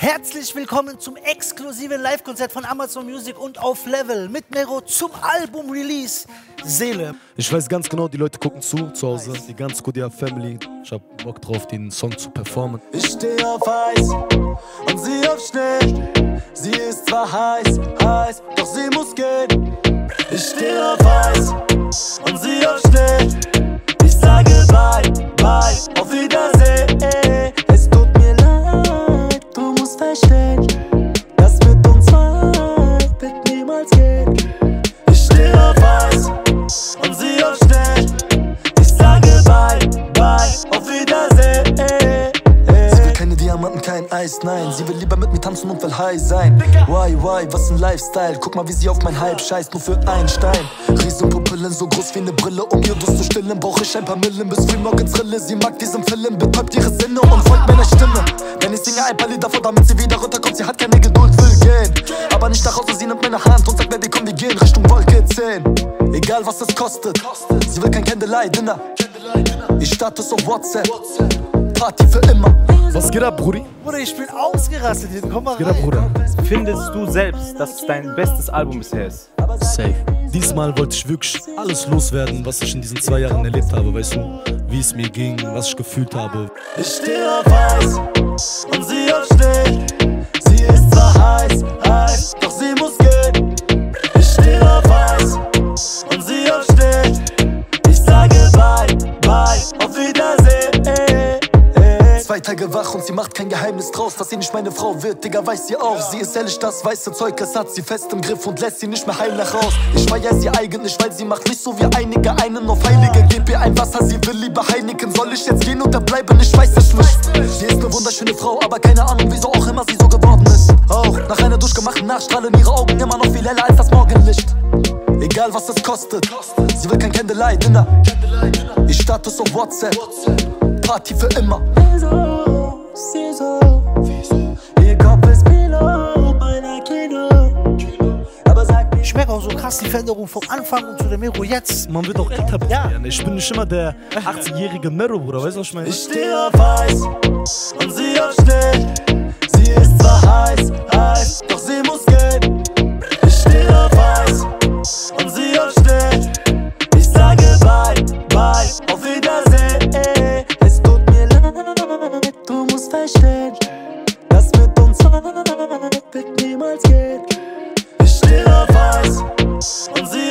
Herzlich willkommen zum exklusiven Live-Konzert von Amazon Music und auf Level mit Mero zum Album-Release Seele. Ich weiß ganz genau, die Leute gucken zu Hause, die ganz Godia Family. Ich hab Bock drauf, den Song zu performen. Ich steh auf Eis und sie auf Schnee. Sie ist zwar heiß, doch sie muss gehen. Ich steh auf Eis und sie auf Schnee. Ich sage bye, auf Wiedersehen. Es tut mir leid, du musst verstehen, das mit uns wird niemals gehen. Ich steh auf Eis und sie auf Schnee. Ich sage bye, auf Wiedersehen. Sie will keine Diamanten, kein Eis, nein. Sie will lieber mit mir tanzen und will high sein. Why, was ein Lifestyle. Guck mal, wie sie auf mein Hype scheißt, nur für einen Stein. Riesenpupillen, so groß wie eine Brille. Um ihr Durst zu stillen, brauch ich ein paar Millen. Bis frühmorgens Rille, sie mag diesen Film. Betäubt ihre Sinne und folgt meiner Stimme. Wenn ich singe ein paar Lieder vor, damit sie wieder runterkommt. Sie hat keine Geduld, will gehen, aber nicht nach Hause, sie nimmt meine Hand und sagt, Baby, komm, wir gehen Richtung Wolke 10. Egal, was es kostet, sie will kein Candlelight-Dinner. Ihr Status auf WhatsApp, Party für immer. Was geht ab, Brudi? Bruder, ich bin ausgerastet hier. Komm mal Was geht ab, rein. Bruder? Findest du selbst, dass es dein bestes Album bisher ist? Safe. Diesmal wollte ich wirklich alles loswerden, was ich in diesen 2 Jahren erlebt habe. Weißt du, wie es mir ging, was ich gefühlt habe. Ich steh auf Eis und sie auf Schnee. Sie ist zwar heiß, doch sie muss gehen. Ich steh auf Eis und sie auf Schnee. Ich sage bye, auf Wiedersehen. 2 Tage wach und sie macht kein Geheimnis draus, dass sie nicht meine Frau wird, Digga, weiß sie auch. Sie ist ehrlich, das weiße Zeug, es hat sie fest im Griff und lässt sie nicht mehr heil nach raus. Ich feier sie eigentlich, weil sie macht nicht so wie einige einen auf Heilige. Gib ihr ein Wasser, sie will lieber Heineken. Soll ich jetzt gehen oder bleiben? Ich weiß es nicht. Sie ist eine wunderschöne Frau, aber keine Ahnung, wieso auch immer sie so geworden ist. Auch nach einer durchgemachten Nacht strahlen ihre Augen immer noch viel heller als das Morgenlicht. Egal, was es kostet, sie will kein Candlelight-Dinner. Ihr Status auf WhatsApp, Party für immer. Ihr Kopf ist Pilot meiner Kino. Aber sag mir, Ich merke auch so krass die Veränderung vom Anfang und zu der Mero jetzt. Man wird auch älter werden. Ich bin nicht immer der 80-jährige Mero, Bruder. Weißt du, was ich meine? ich steh auf Eis und sie auf Schnee. Sie ist zwar heiß, doch sie muss gehen. Ich steh auf Eis und sie auf Schnee. Ich sage bye, auf Wiedersehen. Es tut mir leid, du musst verstehen, das mit uns wird niemals gehen. Ich steh auf Eis und sie